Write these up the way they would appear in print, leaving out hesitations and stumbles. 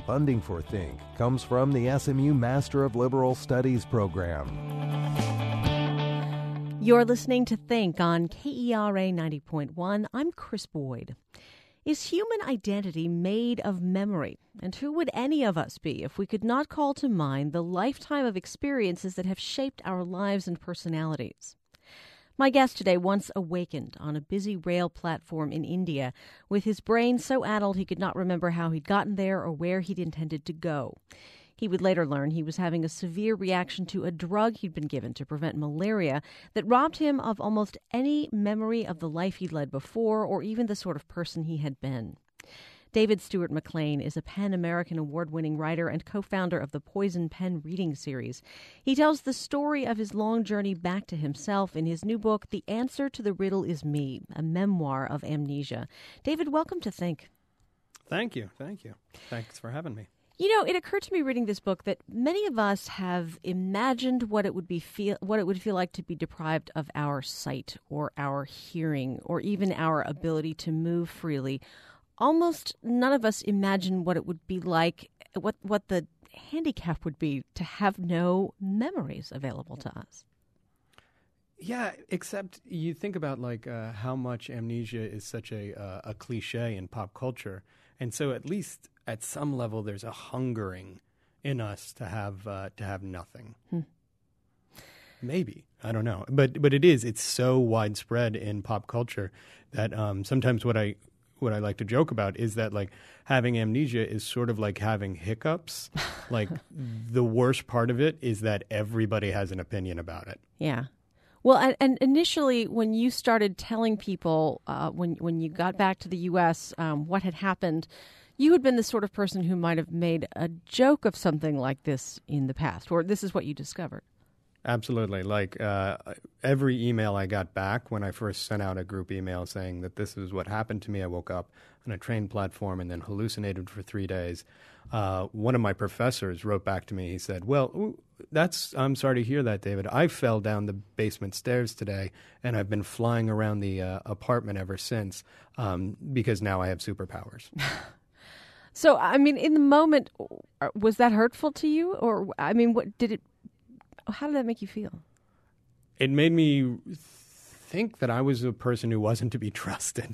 Funding for Think comes from the SMU Master of Liberal Studies program. You're listening to Think on KERA 90.1. I'm Chris Boyd. Is human identity made of memory? And who would any of us be if we could not call to mind the lifetime of experiences that have shaped our lives and personalities? My guest today once awakened on a busy rail platform in India with his brain so addled he could not remember how he'd gotten there or where he'd intended to go. He would later learn he was having a severe reaction to a drug he'd been given to prevent malaria that robbed him of almost any memory of the life he'd led before or even the sort of person he had been. David Stewart McLean is a PEN American award-winning writer and co-founder of the Poison Pen reading series. He tells the story of his long journey back to himself in his new book, The Answer to the Riddle Is Me, a memoir of amnesia. David, welcome to Think. Thank you. Thanks for having me. You know, it occurred to me reading this book that many of us have imagined what it would feel like to be deprived of our sight or our hearing or even our ability to move freely. Almost none of us imagine what it would be like, what the handicap would be to have no memories available to us. Yeah, except you think about how much amnesia is such a cliche in pop culture, and so at least at some level there's a hungering in us to have nothing. Maybe, I don't know, but it's so widespread in pop culture that sometimes what I like to joke about is that having amnesia is sort of like having hiccups. The worst part of it is that everybody has an opinion about it. Yeah. Well, and initially when you started telling people when you got back to the U.S. What had happened, you had been the sort of person who might have made a joke of something like this in the past, or this is what you discovered. Absolutely. Every email I got back when I first sent out a group email saying that this is what happened to me. I woke up on a train platform and then hallucinated for 3 days. One of my professors wrote back to me. He said, well, I'm sorry to hear that, David. I fell down the basement stairs today and I've been flying around the apartment ever since because now I have superpowers. So, I mean, in the moment, was that hurtful to you? Or, I mean, how did that make you feel? It made me think that I was a person who wasn't to be trusted.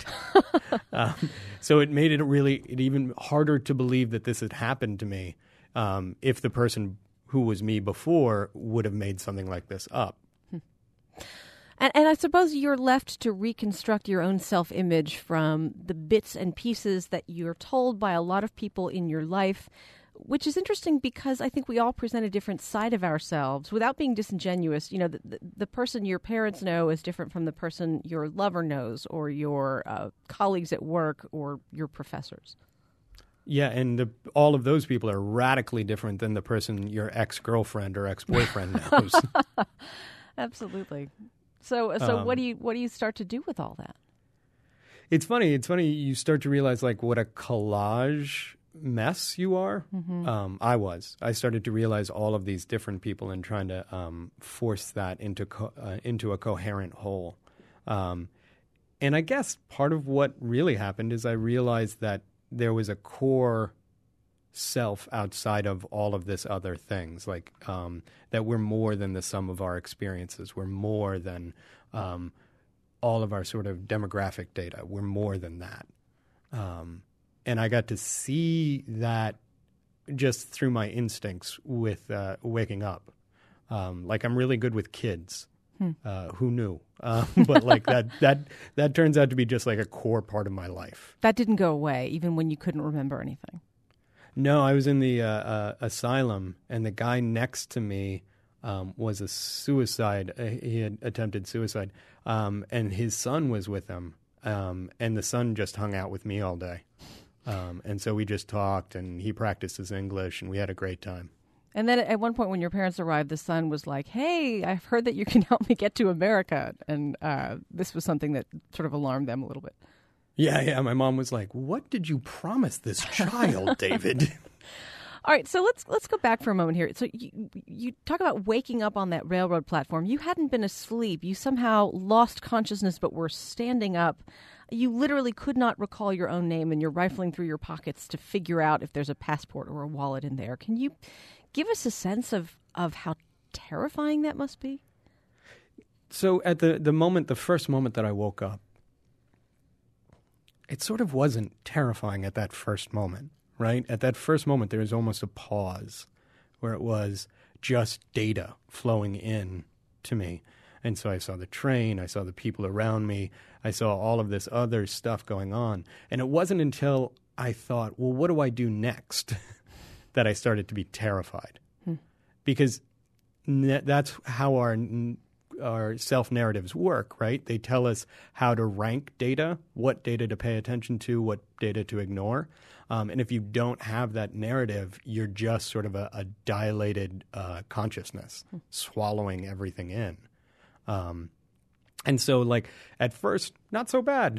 So it made it even harder to believe that this had happened to me if the person who was me before would have made something like this up. And I suppose you're left to reconstruct your own self-image from the bits and pieces that you're told by a lot of people in your life, which is interesting because I think we all present a different side of ourselves without being disingenuous. You know, the person your parents know is different from the person your lover knows or your colleagues at work or your professors. Yeah, and all of those people are radically different than the person your ex-girlfriend or ex-boyfriend knows. Absolutely. So what do you start to do with all that? It's funny. You start to realize what a collage mess you are. Mm-hmm. I started to realize all of these different people and trying to force that into a coherent whole. And I guess part of what really happened is I realized that there was a core self outside of all of this other things, that we're more than the sum of our experiences. We're more than all of our sort of demographic data. We're more than that. And I got to see that just through my instincts with waking up. I'm really good with kids. Who knew? But that turns out to be just a core part of my life. That didn't go away, even when you couldn't remember anything. No, I was in the asylum, and the guy next to me was a suicide. He had attempted suicide, and his son was with him, and the son just hung out with me all day. And so we just talked, and he practiced his English, and we had a great time. And then at one point when your parents arrived, the son was like, hey, I've heard that you can help me get to America. And this was something that sort of alarmed them a little bit. Yeah. My mom was like, what did you promise this child, David? All right, so let's go back for a moment here. So you talk about waking up on that railroad platform. You hadn't been asleep. You somehow lost consciousness but were standing up. you literally could not recall your own name and you're rifling through your pockets to figure out if there's a passport or a wallet in there. Can you give us a sense of how terrifying that must be? So at the first moment that I woke up, it sort of wasn't terrifying at that first moment, right? At that first moment, there was almost a pause where it was just data flowing in to me. And so I saw the train, I saw the people around me, I saw all of this other stuff going on. And it wasn't until I thought, well, what do I do next, that I started to be terrified. Because that's how our self-narratives work, right? They tell us how to rank data, what data to pay attention to, what data to ignore. And if you don't have that narrative, you're just sort of a dilated consciousness, swallowing everything in. And so, like, at first, not so bad.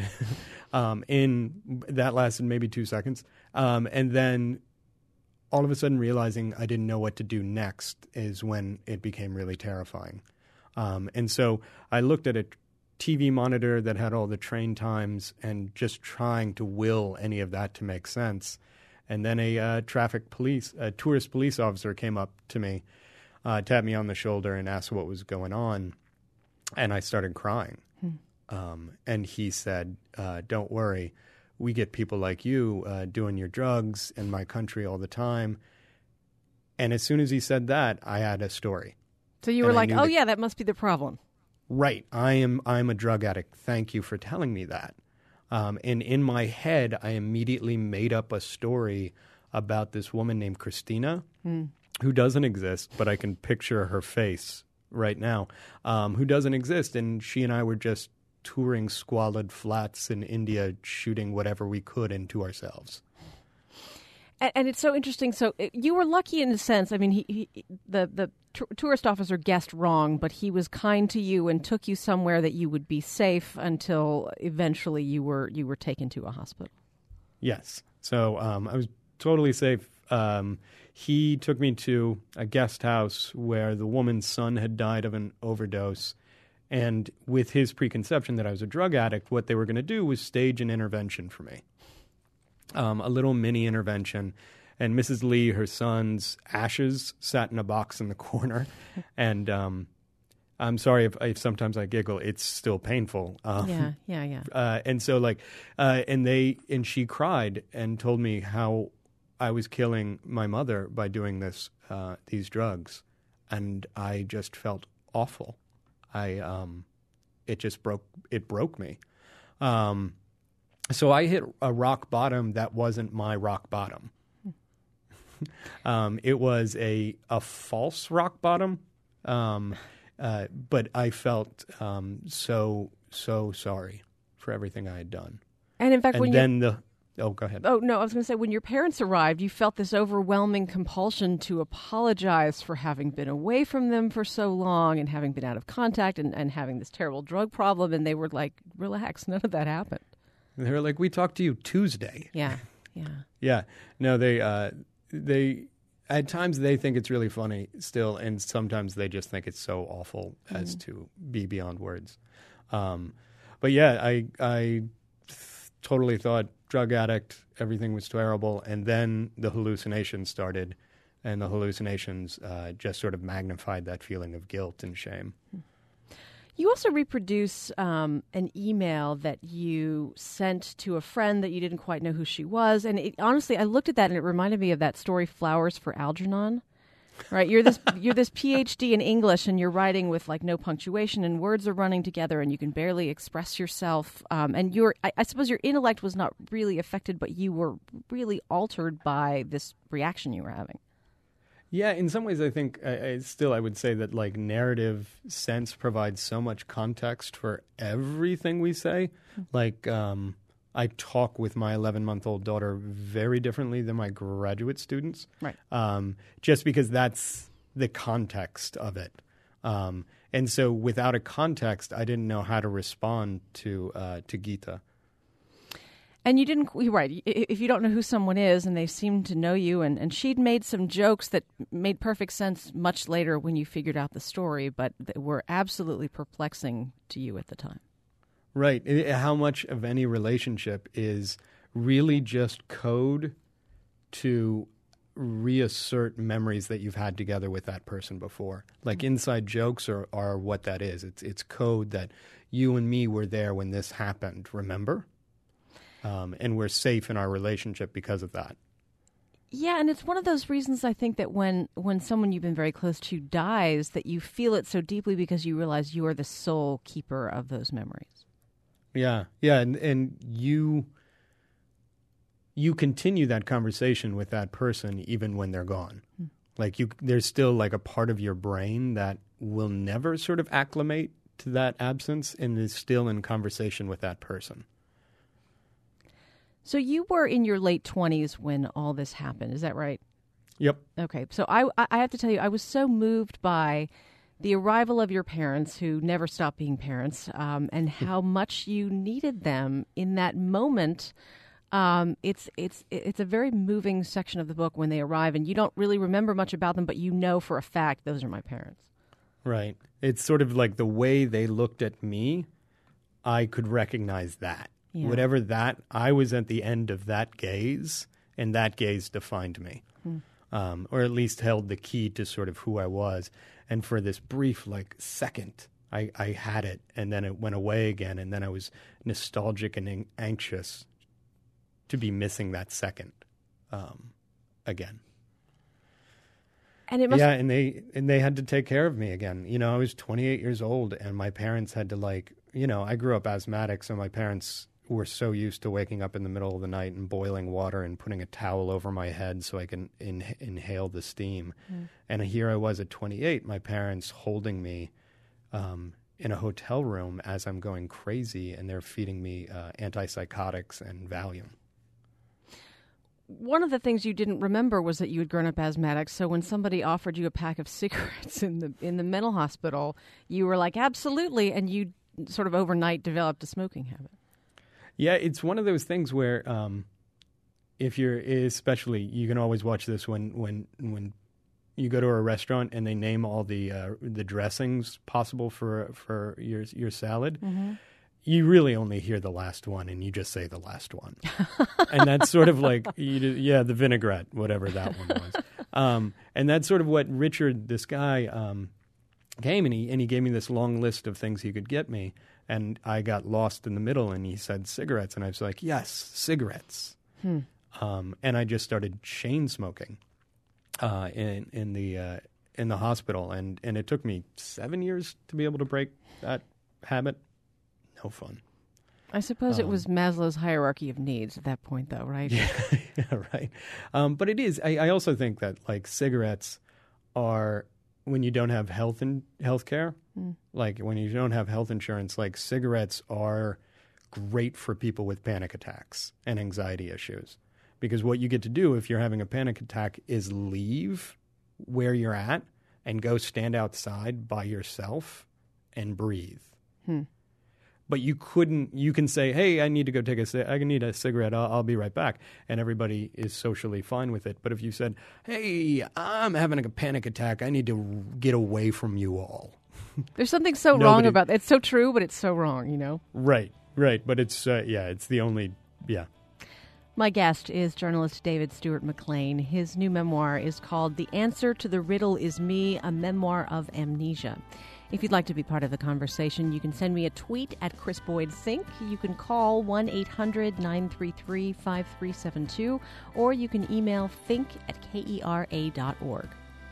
That lasted maybe 2 seconds. And then all of a sudden realizing I didn't know what to do next is when it became really terrifying. And so I looked at a TV monitor that had all the train times and just trying to will any of that to make sense. And then a tourist police officer came up to me, tapped me on the shoulder and asked what was going on. And I started crying. And he said, don't worry, we get people like you doing your drugs in my country all the time. And as soon as he said that, I had a story. So you were like, oh, yeah, that must be the problem. Right. I'm a drug addict. Thank you for telling me that. And in my head, I immediately made up a story about this woman named Christina, who doesn't exist, but I can picture her face right now, who doesn't exist. And she and I were just touring squalid flats in India, shooting whatever we could into ourselves. And it's so interesting. So you were lucky in a sense. I mean, the tourist officer guessed wrong, but he was kind to you and took you somewhere that you would be safe until eventually you were taken to a hospital. Yes. So I was totally safe. He took me to a guest house where the woman's son had died of an overdose. And with his preconception that I was a drug addict, what they were going to do was stage an intervention for me. A little mini intervention. And Mrs. Lee, her son's ashes sat in a box in the corner. And I'm sorry if sometimes I giggle. It's still painful. Yeah. And so and she cried and told me how I was killing my mother by doing these drugs. And I just felt awful. It broke me. So I hit a rock bottom that wasn't my rock bottom. It was a false rock bottom, but I felt so sorry for everything I had done. And in fact, go ahead. Oh, no, I was going to say, when your parents arrived, you felt this overwhelming compulsion to apologize for having been away from them for so long and having been out of contact and having this terrible drug problem. And they were like, relax, none of that happened. They were like, we talked to you Tuesday. Yeah. Yeah. No, they at times they think it's really funny still, and sometimes they just think it's so awful as to be beyond words. But yeah, I totally thought drug addict, everything was terrible, and then the hallucinations started, and the hallucinations just sort of magnified that feeling of guilt and shame. You also reproduce an email that you sent to a friend that you didn't quite know who she was. And honestly, I looked at that and it reminded me of that story, Flowers for Algernon. Right? You're this PhD in English and you're writing with like no punctuation and words are running together and you can barely express yourself. And I suppose your intellect was not really affected, but you were really altered by this reaction you were having. Yeah, in some ways, I think I would say that like narrative sense provides so much context for everything we say. Like I talk with my 11-month-old daughter very differently than my graduate students, right? Just because that's the context of it. And so without a context, I didn't know how to respond to Geeta. And you're right. If you don't know who someone is and they seem to know you, and she'd made some jokes that made perfect sense much later when you figured out the story, but that were absolutely perplexing to you at the time. Right. How much of any relationship is really just code to reassert memories that you've had together with that person before? Like inside jokes are what that is. It's code that you and me were there when this happened, remember? And we're safe in our relationship because of that. Yeah, and it's one of those reasons I think that when someone you've been very close to dies, that you feel it so deeply because you realize you are the sole keeper of those memories. Yeah, and you continue that conversation with that person even when they're gone. Like there's still like a part of your brain that will never sort of acclimate to that absence and is still in conversation with that person. So you were in your late 20s when all this happened, is that right? Yep. Okay, so I have to tell you, I was so moved by the arrival of your parents, who never stopped being parents, and how much you needed them in that moment. It's a very moving section of the book when they arrive, and you don't really remember much about them, but you know for a fact those are my parents. Right. It's sort of like the way they looked at me, I could recognize that. Yeah. Whatever that, I was at the end of that gaze, and that gaze defined me, or at least held the key to sort of who I was. And for this brief, like, second, I had it, and then it went away again, and then I was nostalgic and anxious to be missing that second again. And it must and they had to take care of me again. You know, I was 28 years old, and my parents had to, like, you know, I grew up asthmatic, so my parents were so used to waking up in the middle of the night and boiling water and putting a towel over my head so I can inhale the steam. And here I was at 28, my parents holding me in a hotel room as I'm going crazy, and they're feeding me antipsychotics and Valium. One of the things you didn't remember was that you had grown up asthmatic. So when somebody offered you a pack of cigarettes in the mental hospital, you were like, absolutely, and you sort of overnight developed a smoking habit. Yeah, it's one of those things where if you're, especially, you can always watch this when you go to a restaurant and they name all the dressings possible for your salad. Mm-hmm. You really only hear the last one, and you just say the last one. And that's sort of like, the vinaigrette, whatever that one was. And that's sort of what Richard, this guy, came and he gave me this long list of things he could get me. And I got lost in the middle, and he said cigarettes. And I was like, yes, cigarettes. And I just started chain smoking in the hospital. And it took me 7 years to be able to break that habit. No fun. I suppose it was Maslow's hierarchy of needs at that point, though, right? Yeah, right. But it is. I also think that, like, cigarettes are, when you don't have health care, like when you don't have health insurance, like, cigarettes are great for people with panic attacks and anxiety issues. Because what you get to do if you're having a panic attack is leave where you're at and go stand outside by yourself and breathe. But you can say, hey, I need to go I need a cigarette. I'll be right back. And everybody is socially fine with it. But if you said, hey, I'm having a panic attack, I need to get away from you all. There's something so wrong about that. It's so true, but it's so wrong, you know? Right. But it's, it's the only, My guest is journalist David Stewart McLean. His new memoir is called The Answer to the Riddle Is Me, a Memoir of Amnesia. If you'd like to be part of the conversation, you can send me a tweet at Chris Boyd Think. You can call 1-800-933-5372, or you can email think@kera.org.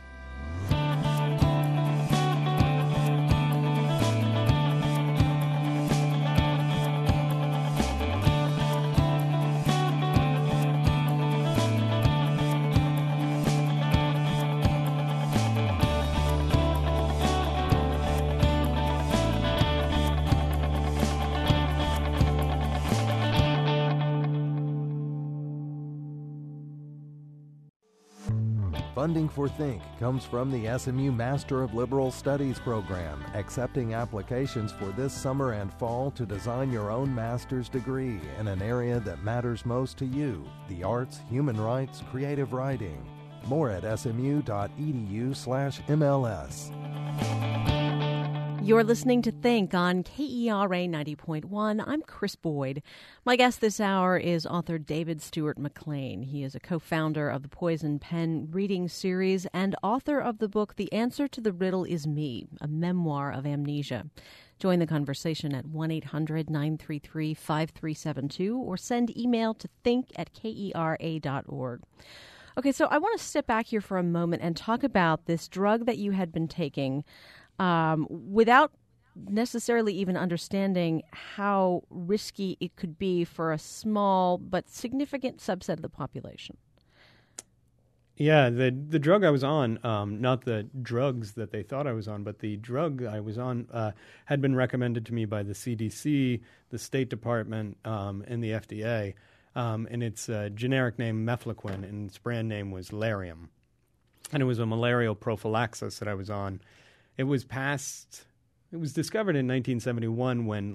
Funding for Think comes from the SMU Master of Liberal Studies program, accepting applications for this summer and fall to design your own master's degree in an area that matters most to you, the arts, human rights, creative writing. More at smu.edu/MLS. You're listening to Think on KERA 90.1. I'm Chris Boyd. My guest this hour is author David Stewart McLean. He is a co-founder of the Poison Pen reading series and author of the book The Answer to the Riddle Is Me, a memoir of amnesia. Join the conversation at 1-800-933-5372 or send email to think@kera.org. Okay, so I want to step back here for a moment and talk about this drug that you had been taking without necessarily even understanding how risky it could be for a small but significant subset of the population. Yeah, the drug I was on, not the drugs that they thought I was on, but the drug I was on had been recommended to me by the CDC, the State Department, and the FDA. And its generic name, Mefloquine, and its brand name was Lariam. And it was a malarial prophylaxis that I was on. It was discovered in 1971 when,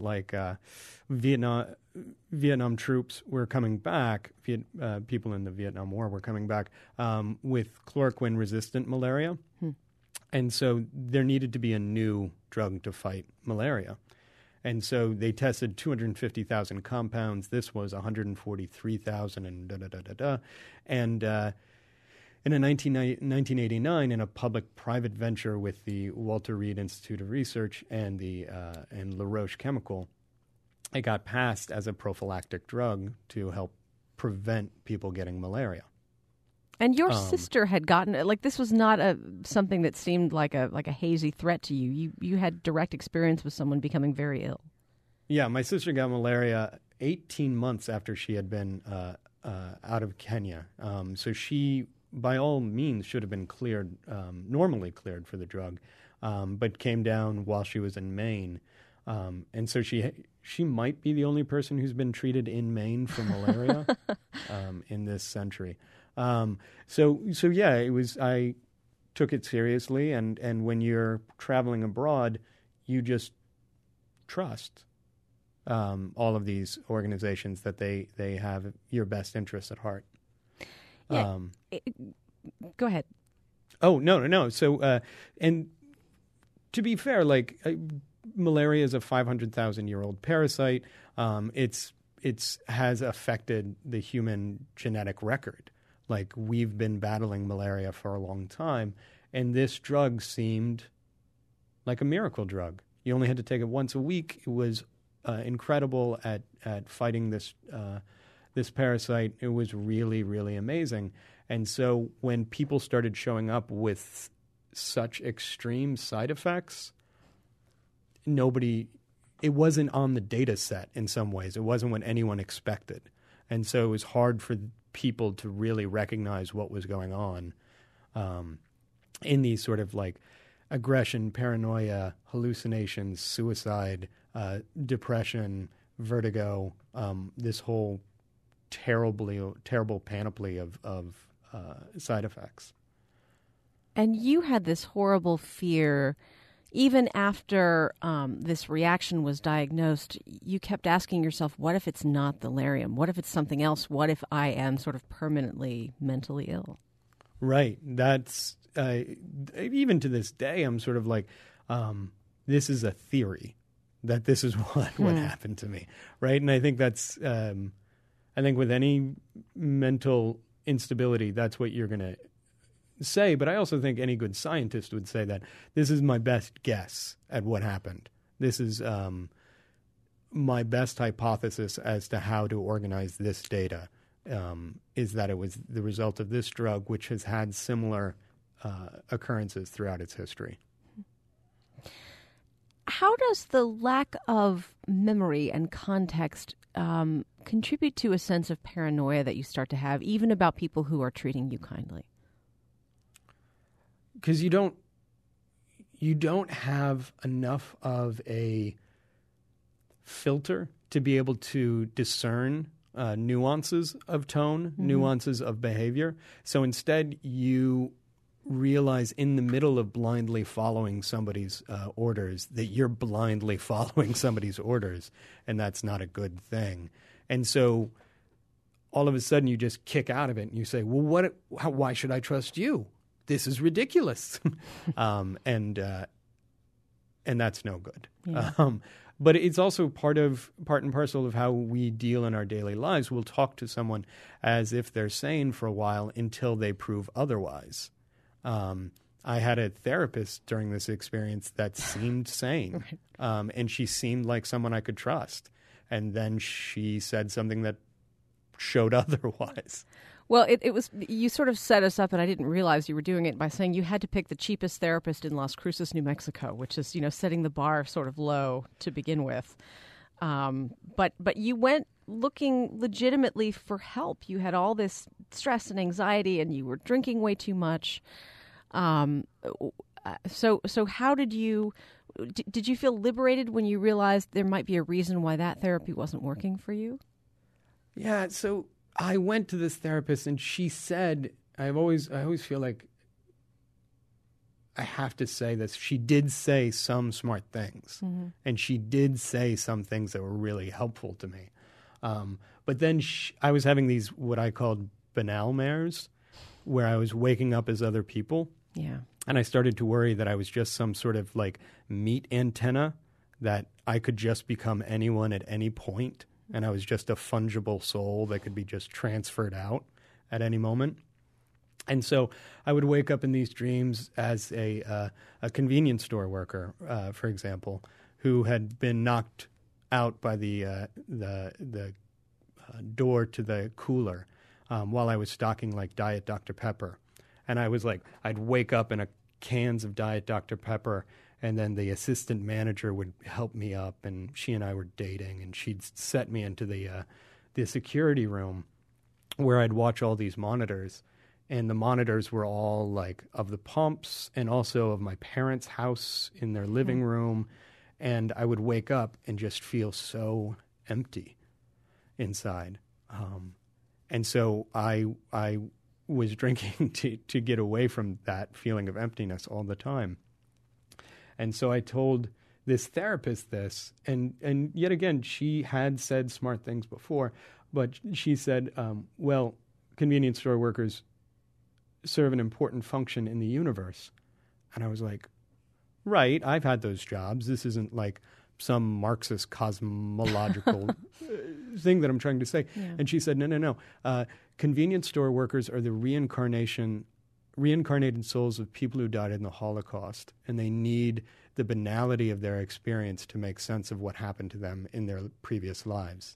Vietnam troops were coming back, people in the Vietnam War were coming back with chloroquine-resistant malaria. And so there needed to be a new drug to fight malaria. And so they tested 250,000 compounds. This was 143,000 and da-da-da-da-da. And in 1989, in a public-private venture with the Walter Reed Institute of Research and and La Roche Chemical, it got passed as a prophylactic drug to help prevent people getting malaria. And your sister had gotten it. Like, this was not something that seemed like a hazy threat to you. You had direct experience with someone becoming very ill. Yeah, my sister got malaria 18 months after she had been out of Kenya. So she, by all means, should have been cleared, normally cleared for the drug, but came down while she was in Maine. And so she might be the only person who's been treated in Maine for malaria in this century. So yeah, it was. I took it seriously, and when you're traveling abroad, you just trust all of these organizations that they have your best interests at heart. Yeah. Go ahead. Oh no. So and to be fair, malaria is a 500,000-year-old parasite. It's has affected the human genetic record. Like, we've been battling malaria for a long time, and this drug seemed like a miracle drug. You only had to take it once a week. It was incredible at fighting this parasite. It was really, really amazing. And so when people started showing up with such extreme side effects, it wasn't on the data set in some ways. It wasn't what anyone expected. And so it was hard for people to really recognize what was going on in these sort of aggression, paranoia, hallucinations, suicide, depression, vertigo, this whole terrible panoply of side effects. And you had this horrible fear. Even after this reaction was diagnosed, you kept asking yourself, what if it's not the Lariam? What if it's something else? What if I am sort of permanently mentally ill? Right. That's even to this day, I'm sort of this is a theory that this is what happened to me. Right. And I think that's I think with any mental instability, that's what you're going to say, but I also think any good scientist would say that this is my best guess at what happened. This is my best hypothesis as to how to organize this data, is that it was the result of this drug, which has had similar occurrences throughout its history. How does the lack of memory and context contribute to a sense of paranoia that you start to have, even about people who are treating you kindly? Because you don't have enough of a filter to be able to discern nuances of tone, nuances of behavior. So instead, you realize in the middle of blindly following somebody's orders that you're blindly following somebody's orders, and that's not a good thing. And so all of a sudden, you just kick out of it, and you say, well, why should I trust you? This is ridiculous. And and that's no good. Yeah. But it's also part and parcel of how we deal in our daily lives. We'll talk to someone as if they're sane for a while until they prove otherwise. I had a therapist during this experience that seemed sane, Right. and she seemed like someone I could trust. And then she said something that showed otherwise. Well, it was, you sort of set us up, and I didn't realize you were doing it by saying you had to pick the cheapest therapist in Las Cruces, New Mexico, which is, setting the bar sort of low to begin with. But you went looking legitimately for help. You had all this stress and anxiety, and you were drinking way too much. So how did you feel liberated when you realized there might be a reason why that therapy wasn't working for you? Yeah, so I went to this therapist, and she said, I always feel like I have to say this. She did say some smart things, and she did say some things that were really helpful to me. But then I was having these what I called banal mares, where I was waking up as other people. Yeah. And I started to worry that I was just some sort of like meat antenna, that I could just become anyone at any point. And I was just a fungible soul that could be just transferred out at any moment. And so I would wake up in these dreams as a convenience store worker, for example, who had been knocked out by the door to the cooler while I was stocking like Diet Dr. Pepper. And I was like, I'd wake up in a cans of Diet Dr. Pepper, and then the assistant manager would help me up, and she and I were dating, and she'd set me into the security room where I'd watch all these monitors. And the monitors were all like of the pumps and also of my parents' house in their living room. And I would wake up and just feel so empty inside. And so I was drinking to get away from that feeling of emptiness all the time. And so I told this therapist this, and yet again, she had said smart things before, but she said, well, convenience store workers serve an important function in the universe. And I was like, right, I've had those jobs. This isn't like some Marxist cosmological thing that I'm trying to say. Yeah. And she said, no. Convenience store workers are the reincarnated souls of people who died in the Holocaust, and they need the banality of their experience to make sense of what happened to them in their previous lives.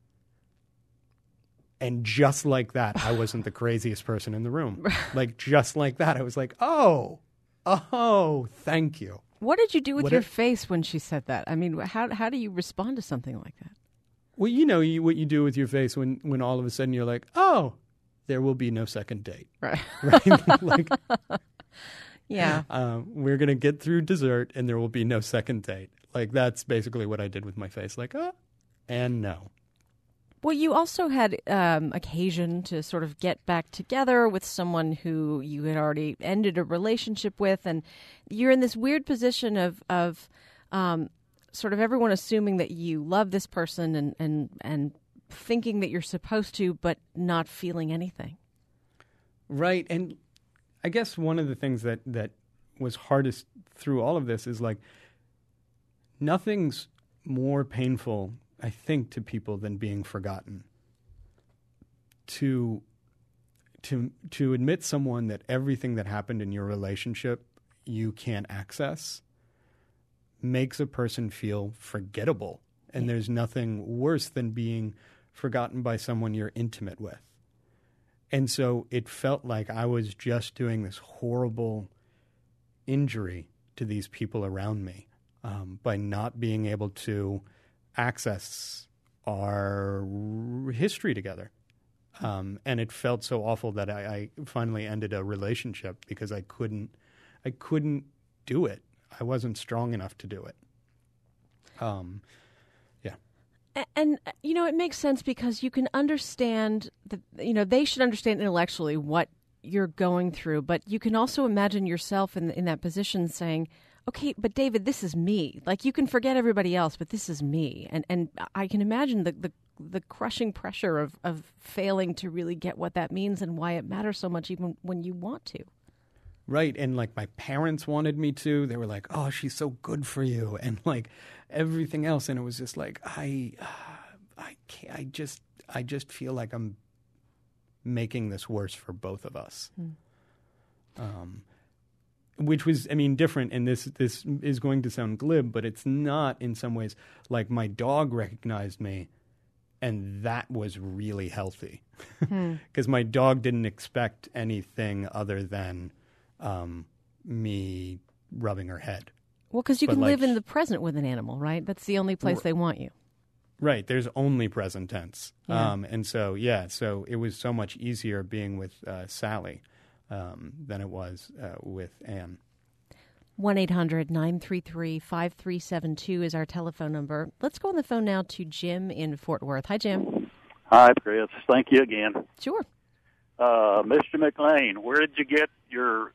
And just like that, I wasn't the craziest person in the room. Like, just like that, I was like, oh, thank you. What did you do with your face when she said that? I mean, how do you respond to something like that? Well, what you do with your face when all of a sudden you're like, oh, there will be no second date. Right. Like, yeah. We're going to get through dessert and there will be no second date. Like, that's basically what I did with my face. Like, and no. Well, you also had occasion to sort of get back together with someone who you had already ended a relationship with, and you're in this weird position of sort of everyone assuming that you love this person and thinking that you're supposed to, but not feeling anything. Right, and I guess one of the things that was hardest through all of this is like nothing's more painful, I think, to people than being forgotten. To admit someone that everything that happened in your relationship you can't access makes a person feel forgettable. And there's nothing worse than being forgotten by someone you're intimate with. And so it felt like I was just doing this horrible injury to these people around me by not being able to access our history together. And it felt so awful that I finally ended a relationship because I couldn't do it. I wasn't strong enough to do it. Yeah. And, it makes sense because you can understand that, they should understand intellectually what you're going through, but you can also imagine yourself in that position saying, okay, but David, this is me. Like, you can forget everybody else, but this is me. And I can imagine the crushing pressure of failing to really get what that means and why it matters so much even when you want to. Right. And like my parents wanted me to. They were like, "Oh, she's so good for you," and like everything else. And it was just like I can't. I just feel like I'm making this worse for both of us. Which was, I mean, different. And this is going to sound glib, but it's not in some ways. Like my dog recognized me, and that was really healthy because my dog didn't expect anything other than me rubbing her head. Well, because you can live in the present with an animal, right? That's the only place they want you. Right. There's only present tense. Yeah. And so, so it was so much easier being with Sally than it was with Anne. 1-800-933-5372 is our telephone number. Let's go on the phone now to Jim in Fort Worth. Hi, Jim. Hi, Chris. Thank you again. Sure. Mr. McLean, where did you get your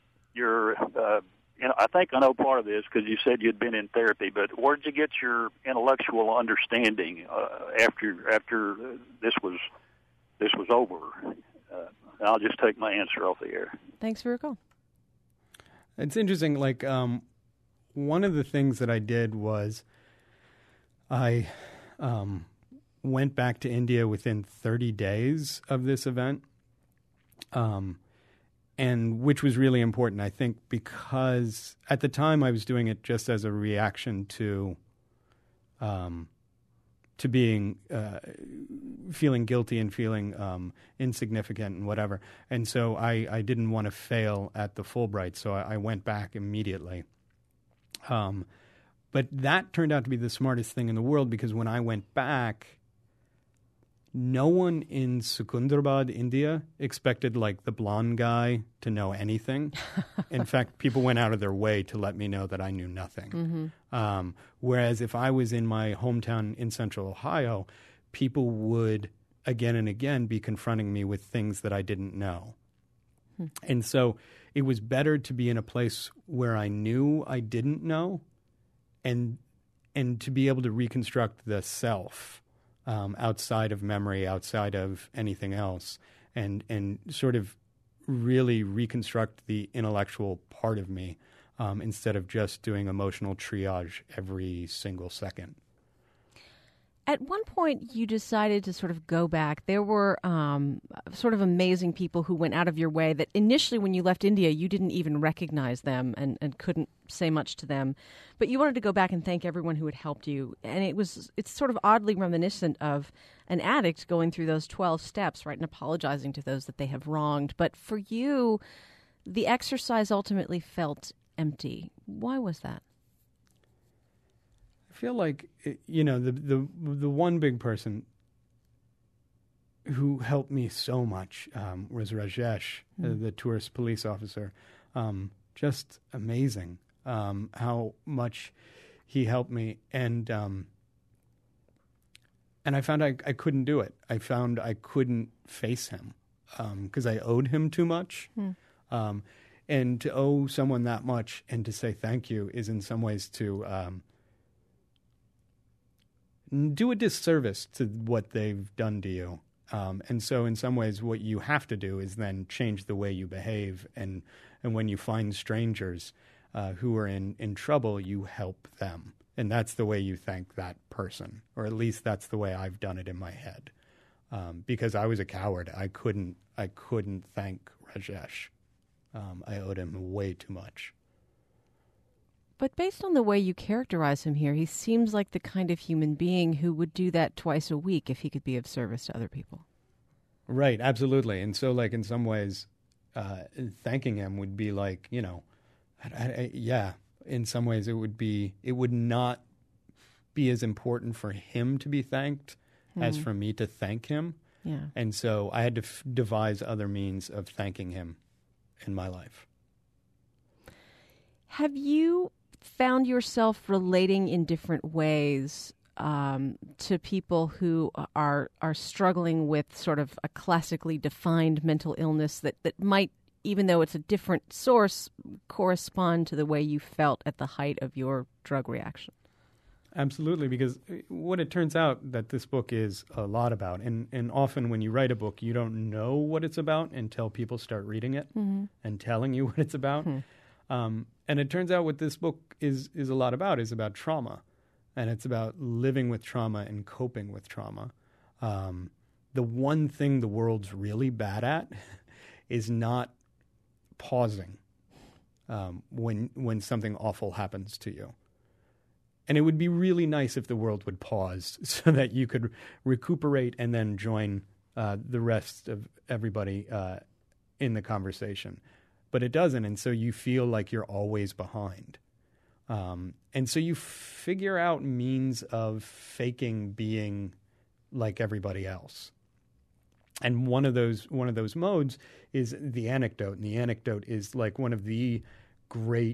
I think I know part of this because you said you'd been in therapy, but where did you get your intellectual understanding after this was over? I'll just take my answer off the air. Thanks for your call. It's interesting. Like one of the things that I did was I went back to India within 30 days of this event. And which was really important, I think, because at the time I was doing it just as a reaction to being feeling guilty and feeling insignificant and whatever. And so I didn't want to fail at the Fulbright, so I went back immediately. But that turned out to be the smartest thing in the world because when I went back, no one in Secunderabad, India, expected like the blonde guy to know anything. In fact, people went out of their way to let me know that I knew nothing. Whereas if I was in my hometown in Central Ohio, people would again and again be confronting me with things that I didn't know. And so it was better to be in a place where I knew I didn't know and to be able to reconstruct the self outside of memory, outside of anything else, and sort of really reconstruct the intellectual part of me instead of just doing emotional triage every single second. At one point, you decided to sort of go back. There were sort of amazing people who went out of your way that initially when you left India, you didn't even recognize them and couldn't say much to them. But you wanted to go back and thank everyone who had helped you. And it's sort of oddly reminiscent of an addict going through those 12 steps, right, and apologizing to those that they have wronged. But for you, the exercise ultimately felt empty. Why was that? I feel like, the one big person who helped me so much was Rajesh, the tourist police officer. Just amazing how much he helped me. And I found I couldn't do it. I found I couldn't face him because I owed him too much. And to owe someone that much and to say thank you is in some ways to do a disservice to what they've done to you. And so in some ways what you have to do is then change the way you behave. And when you find strangers who are in trouble, you help them. And that's the way you thank that person. Or at least that's the way I've done it in my head. Because I was a coward. I couldn't thank Rajesh. I owed him way too much. But based on the way you characterize him here, he seems like the kind of human being who would do that twice a week if he could be of service to other people. Right, absolutely. And so, like, in some ways, thanking him would be like, in some ways it would not be as important for him to be thanked as for me to thank him. Yeah. And so I had to devise other means of thanking him in my life. Have you found yourself relating in different ways to people who are struggling with sort of a classically defined mental illness that might, even though it's a different source, correspond to the way you felt at the height of your drug reaction? Absolutely, because what it turns out that this book is a lot about, and often when you write a book, you don't know what it's about until people start reading it and telling you what it's about. And it turns out what this book is a lot about is about trauma, and it's about living with trauma and coping with trauma. The one thing the world's really bad at is not pausing when something awful happens to you. And it would be really nice if the world would pause so that you could recuperate and then join the rest of everybody in the conversation. But it doesn't, and so you feel like you're always behind. And so you figure out means of faking being like everybody else. And one of those modes is the anecdote. And the anecdote is like one of the great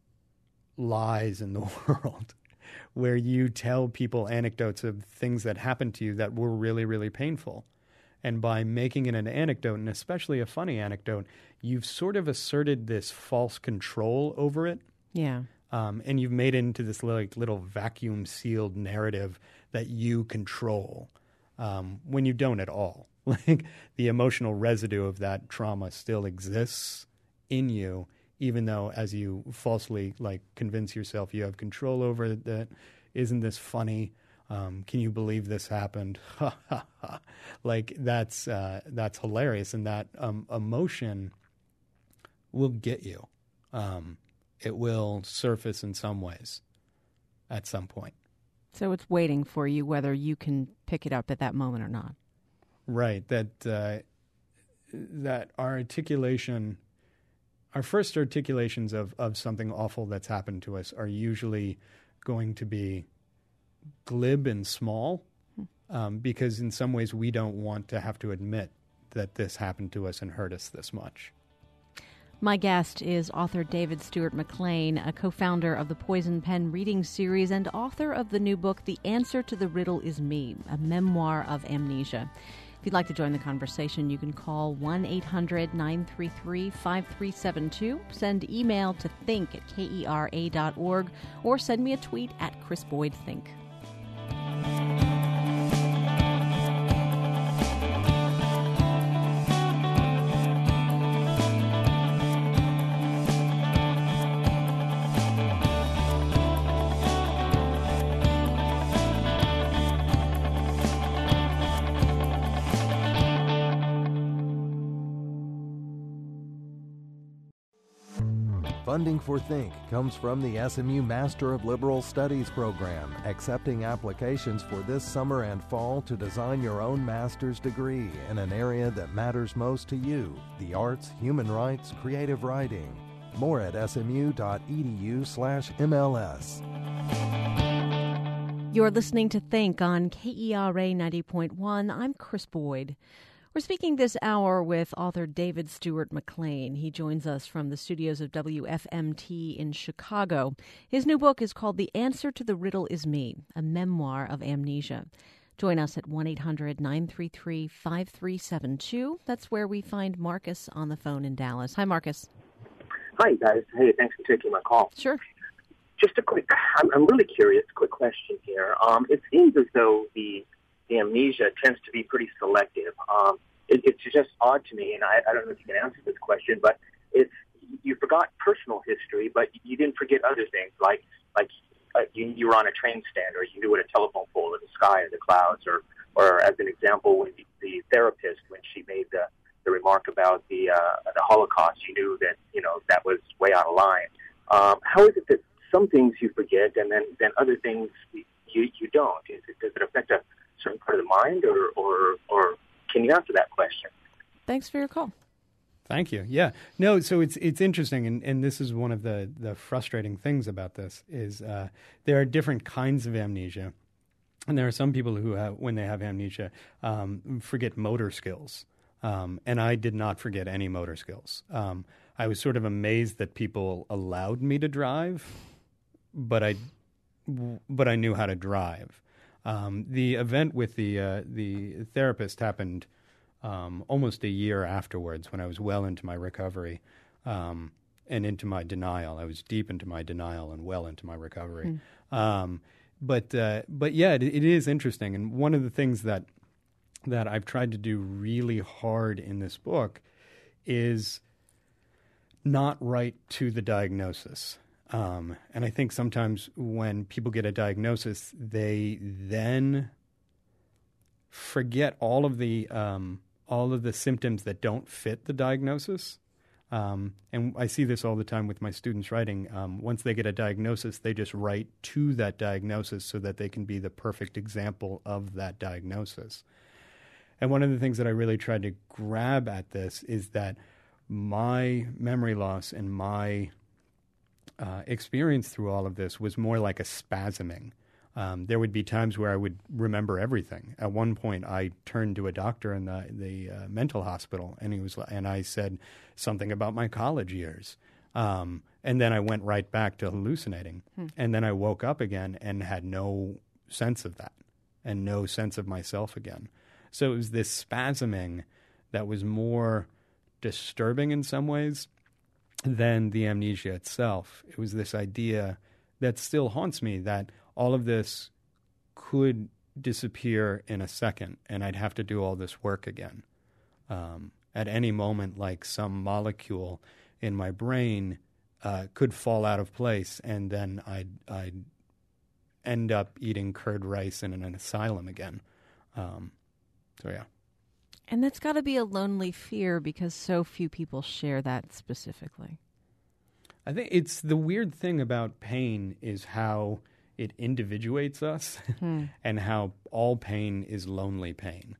lies in the world, where you tell people anecdotes of things that happened to you that were really, really painful. And by making it an anecdote, and especially a funny anecdote, you've sort of asserted this false control over it. Yeah. And you've made it into this little vacuum-sealed narrative that you control, when you don't at all. Like, the emotional residue of that trauma still exists in you, even though as you falsely convince yourself you have control over it, that isn't this funny? Can you believe this happened? Ha ha ha! Like, that's hilarious, and that emotion will get you. It will surface in some ways at some point. So it's waiting for you, whether you can pick it up at that moment or not. Right. That our articulation. Our first articulations of something awful that's happened to us are usually going to be glib and small, because in some ways we don't want to have to admit that this happened to us and hurt us this much. My guest is author David Stewart McLean, a co-founder of the Poison Pen reading series and author of the new book, The Answer to the Riddle is Me, a memoir of amnesia. If you'd like to join the conversation, you can call 1-800-933-5372, send email to think@kera.org, or send me a tweet at Chris Boyd Think. Funding for Think comes from the SMU Master of Liberal Studies program, accepting applications for this summer and fall to design your own master's degree in an area that matters most to you: the arts, human rights, creative writing. More at smu.edu/MLS. You're listening to Think on KERA 90.1. I'm Chris Boyd. We're speaking this hour with author David Stewart McLean. He joins us from the studios of WFMT in Chicago. His new book is called The Answer to the Riddle is Me, a memoir of amnesia. Join us at 1-800-933-5372. That's where we find Marcus on the phone in Dallas. Hi, Marcus. Hi, guys. Hey, thanks for taking my call. Sure. Just a quick, I'm really curious, quick question here. It seems as though the amnesia tends to be pretty selective. It's just odd to me, and I don't know if you can answer this question, but it's, you forgot personal history, but you didn't forget other things, like you were on a train stand, or you knew what a telephone pole in the sky or the clouds, or as an example, when the therapist, when she made the remark about the Holocaust, you knew that, that was way out of line. How is it that some things you forget and then other things you don't? Does it affect a certain part of the mind, or can you answer that question? Thanks for your call. Thank you. Yeah. No, so it's interesting, and this is one of the frustrating things about this, is there are different kinds of amnesia. And there are some people who, when they have amnesia, forget motor skills. And I did not forget any motor skills. I was sort of amazed that people allowed me to drive, but I knew how to drive. The event with the therapist happened almost a year afterwards, when I was well into my recovery and into my denial. I was deep into my denial and well into my recovery. But yeah, it is interesting. And one of the things that I've tried to do really hard in this book is not write to the diagnosis. And I think sometimes when people get a diagnosis, they then forget all of the symptoms that don't fit the diagnosis. And I see this all the time with my students writing. Once they get a diagnosis, they just write to that diagnosis so that they can be the perfect example of that diagnosis. And one of the things that I really tried to grab at this is that my memory loss and my experience through all of this was more like a spasming. There would be times where I would remember everything. At one point, I turned to a doctor in the mental hospital, and I said something about my college years. And then I went right back to hallucinating. And then I woke up again and had no sense of that and no sense of myself again. So it was this spasming that was more disturbing in some ways than the amnesia itself. It was this idea that still haunts me, that all of this could disappear in a second and I'd have to do all this work again. At any moment, like some molecule in my brain could fall out of place, and then I'd end up eating curd rice in an asylum again. So yeah. And that's got to be a lonely fear because so few people share that specifically. I think it's the weird thing about pain is how it individuates us and how all pain is lonely pain.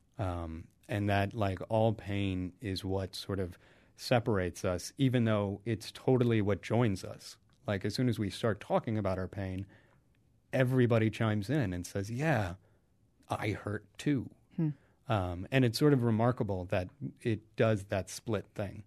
And that like all pain is what sort of separates us, even though it's totally what joins us. Like as soon as we start talking about our pain, everybody chimes in and says, yeah, I hurt too. And it's sort of remarkable that it does that split thing.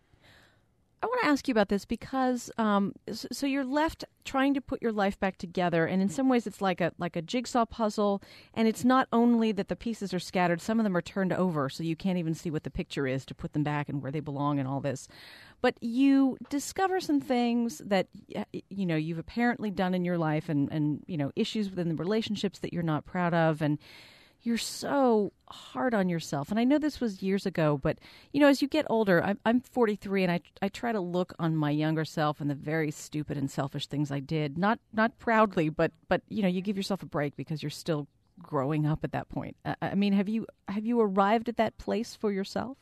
I want to ask you about this because so you're left trying to put your life back together, and in some ways it's like a jigsaw puzzle, and it's not only that the pieces are scattered, some of them are turned over so you can't even see what the picture is to put them back and where they belong and all this. But you discover some things that you've apparently done in your life and issues within the relationships that you're not proud of, and you're so hard on yourself. And I know this was years ago, but, as you get older, I'm 43, and I try to look on my younger self and the very stupid and selfish things I did. Not proudly, but you give yourself a break because you're still growing up at that point. I mean, have you arrived at that place for yourself?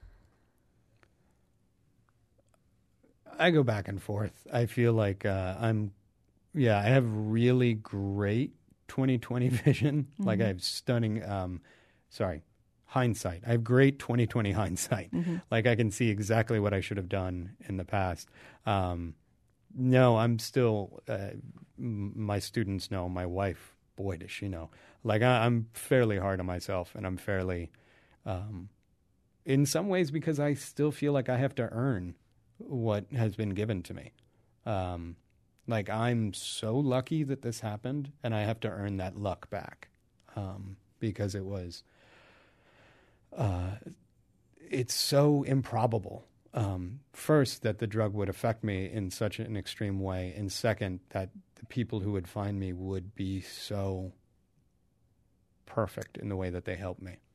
I go back and forth. I feel like I have really great 20/20 vision. Like I have stunning, hindsight. I have great 20/20 hindsight. Like I can see exactly what I should have done in the past. No, I'm still, my students know, my wife, boy, does she know. Like I'm fairly hard on myself, and I'm fairly, in some ways, because I still feel like I have to earn what has been given to me. Like, I'm so lucky that this happened, and I have to earn that luck back because it was, it's so improbable. First, that the drug would affect me in such an extreme way, and second, that the people who would find me would be so perfect in the way that they helped me.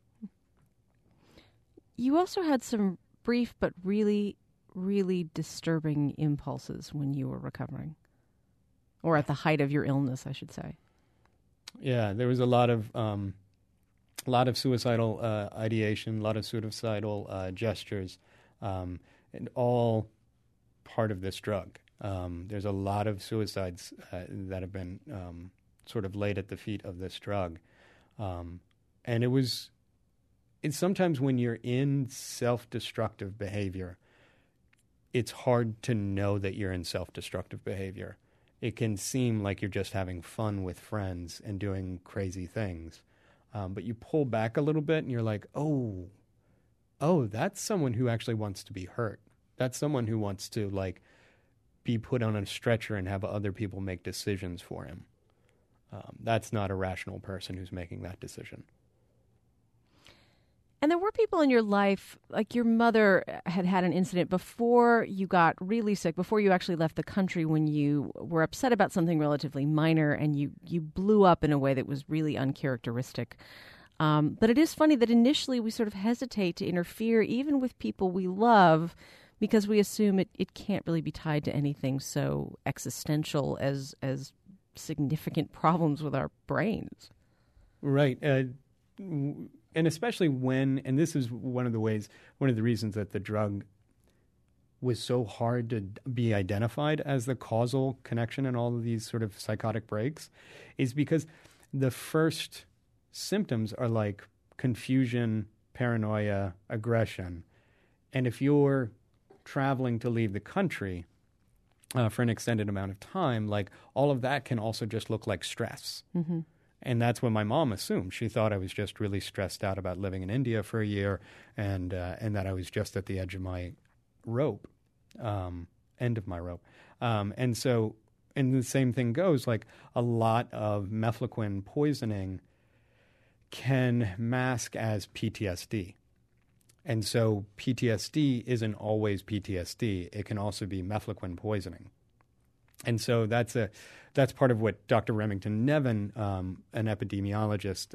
You also had some brief but really, really disturbing impulses when you were recovering. Or at the height of your illness, I should say. Yeah, there was a lot of suicidal ideation, a lot of suicidal gestures, and all part of this drug. There's a lot of suicides that have been sort of laid at the feet of this drug. And it's sometimes when you're in self-destructive behavior, it's hard to know that you're in self-destructive behavior. It can seem like you're just having fun with friends and doing crazy things. But you pull back a little bit and you're like, oh, that's someone who actually wants to be hurt. That's someone who wants to like be put on a stretcher and have other people make decisions for him. That's not a rational person who's making that decision. And there were people in your life, like your mother had had an incident before you got really sick, before you actually left the country, when you were upset about something relatively minor and you blew up in a way that was really uncharacteristic. But it is funny that initially we sort of hesitate to interfere even with people we love because we assume it can't really be tied to anything so existential as significant problems with our brains. Right. And especially and this is one of the reasons that the drug was so hard to be identified as the causal connection in all of these sort of psychotic breaks, is because the first symptoms are like confusion, paranoia, aggression. And if you're traveling to leave the country for an extended amount of time, like all of that can also just look like stress. Mm-hmm. And that's what my mom assumed. She thought I was just really stressed out about living in India for a year and that I was just at the edge of my rope, end of my rope. And the same thing goes, like a lot of mefloquine poisoning can mask as PTSD. And so PTSD isn't always PTSD. It can also be mefloquine poisoning. And so that's part of what Dr. Remington Nevin, an epidemiologist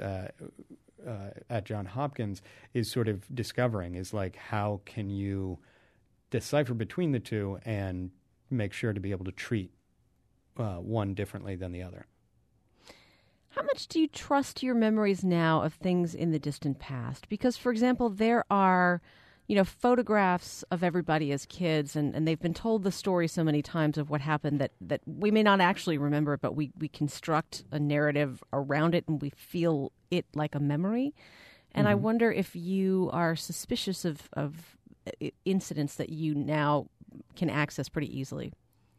at Johns Hopkins, is sort of discovering, is like, how can you decipher between the two and make sure to be able to treat one differently than the other. How much do you trust your memories now of things in the distant past? Because, for example, there are, photographs of everybody as kids, and they've been told the story so many times of what happened that we may not actually remember it, but we construct a narrative around it and we feel it like a memory. And I wonder if you are suspicious of incidents that you now can access pretty easily.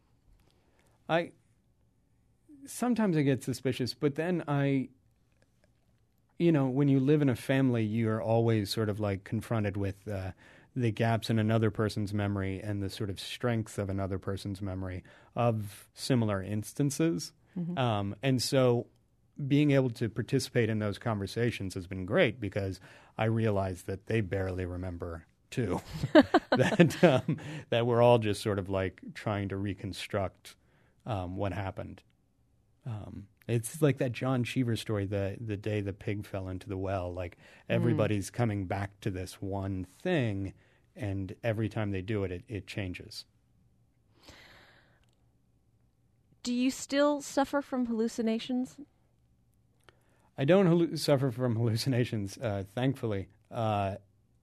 Sometimes I get suspicious, but then when you live in a family, you're always sort of like confronted with the gaps in another person's memory and the sort of strengths of another person's memory of similar instances. Mm-hmm. And so being able to participate in those conversations has been great because I realize that they barely remember too, that we're all just sort of like trying to reconstruct what happened. It's like that John Cheever story, the day the pig fell into the well. Like everybody's coming back to this one thing, and every time they do it, it changes. Do you still suffer from hallucinations? I don't suffer from hallucinations, thankfully. No.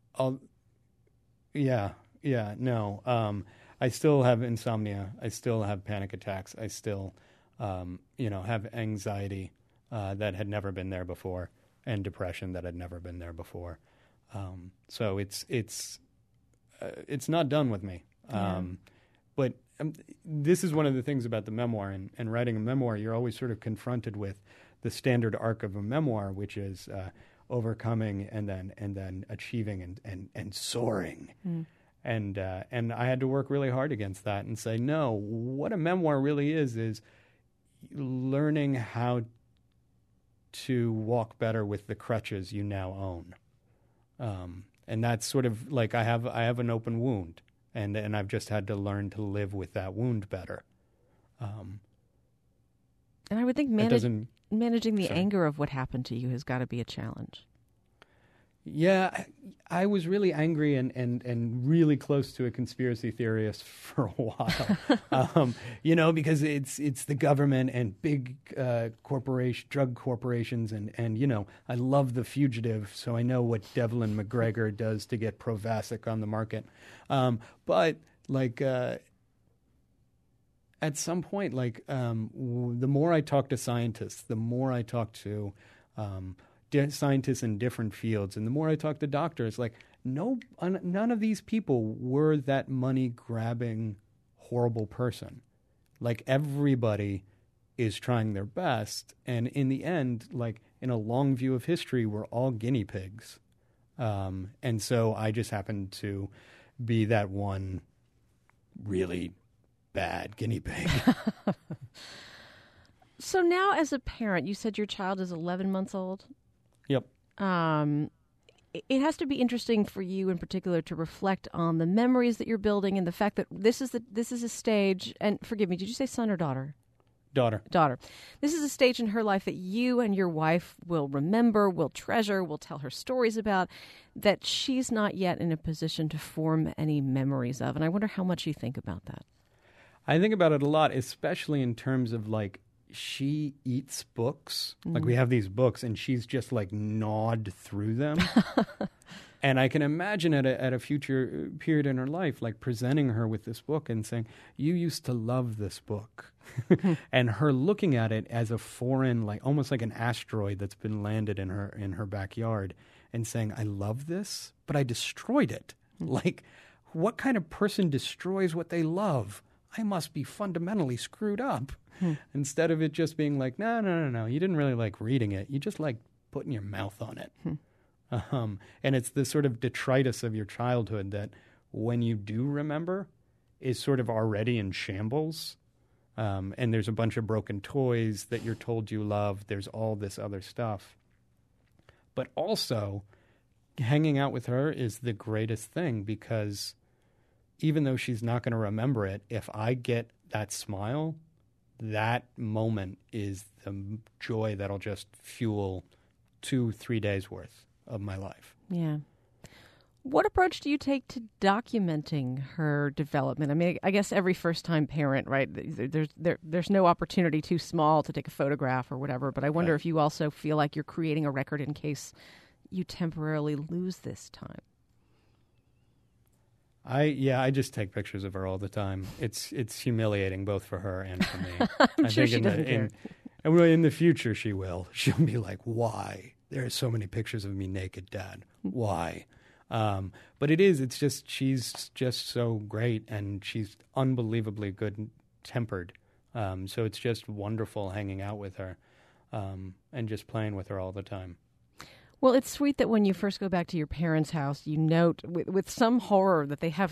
I still have insomnia. I still have panic attacks. I still have anxiety that had never been there before, and depression that had never been there before. So it's not done with me. But this is one of the things about the memoir and writing a memoir. You're always sort of confronted with the standard arc of a memoir, which is overcoming and then achieving and soaring. And I had to work really hard against that and say, no, what a memoir really is learning how to walk better with the crutches you now own. And that's sort of like I have an open wound, and I've just had to learn to live with that wound better. And I would think managing the anger of what happened to you has got to be a challenge. Yeah, I was really angry and really close to a conspiracy theorist for a while, because it's the government and big drug corporations, and I love The Fugitive, so I know what Devlin McGregor does to get Provasic on the market. But at some point, the more I talk to scientists, the more I talk to scientists in different fields, and the more I talk to doctors, none of these people were that money-grabbing, horrible person. Like, everybody is trying their best, and in the end, in a long view of history, we're all guinea pigs. And so I just happened to be that one really bad guinea pig. So now as a parent, you said your child is 11 months old? Yep. it has to be interesting for you in particular to reflect on the memories that you're building and the fact that this is a stage. And forgive me, did you say son or daughter? Daughter. This is a stage in her life that you and your wife will remember, will treasure, will tell her stories about, that she's not yet in a position to form any memories of. And I wonder how much you think about that. I think about it a lot, especially in terms of like, she eats books. Like we have these books and she's just like gnawed through them. And I can imagine at a future period in her life, like presenting her with this book and saying, you used to love this book. And her looking at it as a foreign, like almost like an asteroid that's been landed in her backyard and saying, I love this, but I destroyed it. Like, what kind of person destroys what they love? I must be fundamentally screwed up. Instead of it just being like, no, you didn't really like reading it. You just like putting your mouth on it. And it's this sort of detritus of your childhood that when you do remember is sort of already in shambles. And there's a bunch of broken toys that you're told you love. There's all this other stuff. But also, hanging out with her is the greatest thing because even though she's not going to remember it, if I get that smile, that moment is the joy that'll just fuel 2-3 days worth of my life. Yeah. What approach do you take to documenting her development? I mean, I guess every first-time parent, right? There's no opportunity too small to take a photograph or whatever. But I wonder if you also feel like you're creating a record in case you temporarily lose this time. I just take pictures of her all the time. It's humiliating both for her and for me. I'm sure she doesn't care. And in the future she will. She'll be like, why? There are so many pictures of me naked, Dad. Why? But it's just, she's just so great and she's unbelievably good-tempered. So it's just wonderful hanging out with her and just playing with her all the time. Well, it's sweet that when you first go back to your parents' house, you note with some horror that they have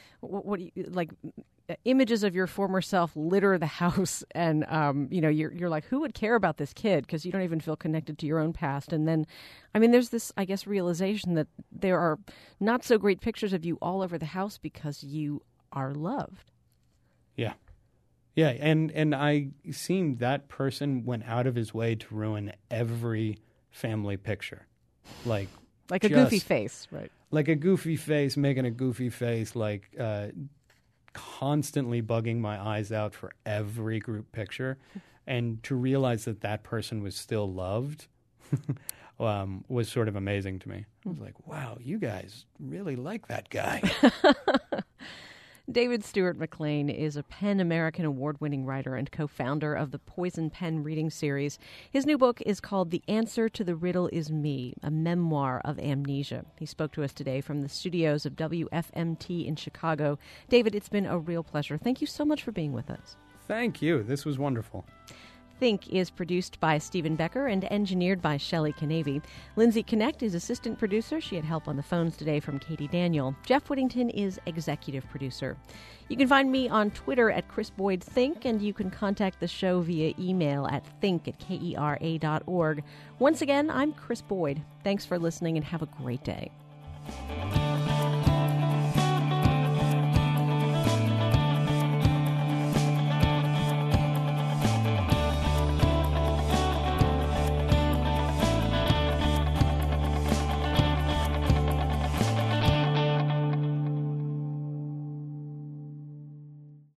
images of your former self litter the house, and you're like, who would care about this kid? Because you don't even feel connected to your own past. And then, I mean, there's this, I guess, realization that there are not so great pictures of you all over the house because you are loved. Yeah. Yeah, and I seemed that person went out of his way to ruin every family picture. Like a goofy face, right? Like a goofy face, making a goofy face, constantly bugging my eyes out for every group picture. And to realize that person was still loved was sort of amazing to me. I was like, wow, you guys really like that guy. David Stewart McLean is a PEN American Award-winning writer and co-founder of the Poison Pen reading series. His new book is called The Answer to the Riddle Is Me, a memoir of amnesia. He spoke to us today from the studios of WFMT in Chicago. David, it's been a real pleasure. Thank you so much for being with us. Thank you. This was wonderful. Think is produced by Stephen Becker and engineered by Shelley Canavy. Lindsay Connect is assistant producer. She had help on the phones today from Katie Daniel. Jeff Whittington is executive producer. You can find me on Twitter at Chris Boyd Think, and you can contact the show via email at think@kera.org. Once again, I'm Chris Boyd. Thanks for listening and have a great day.